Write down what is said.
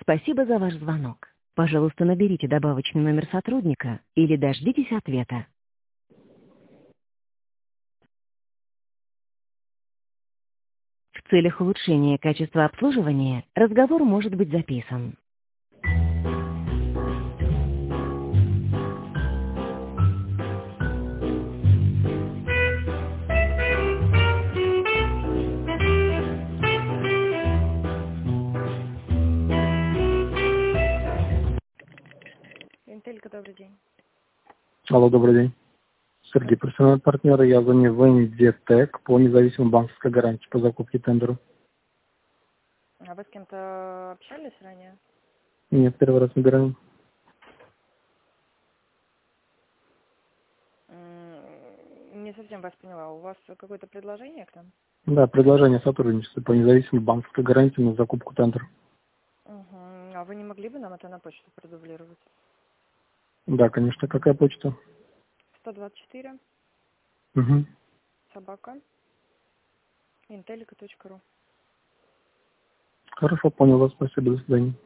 Спасибо за ваш звонок. Пожалуйста, наберите добавочный номер сотрудника или дождитесь ответа. В целях улучшения качества обслуживания разговор может быть записан. Интелька, добрый день. Алло, добрый день. Сергей, профессиональный партнер. Я звоню в НДТЭК по независимой банковской гарантии по закупке тендера. А вы с кем-то общались ранее? Нет, первый раз набираем. Не совсем вас поняла. У вас какое-то предложение к нам? Да, предложение сотрудничества по независимой банковской гарантии на закупку тендера. Угу. А вы не могли бы нам это на почту продублировать? Да, конечно. Какая почта? 124 Угу. собака intellica.ru. Хорошо, понял вас. Спасибо. До свидания.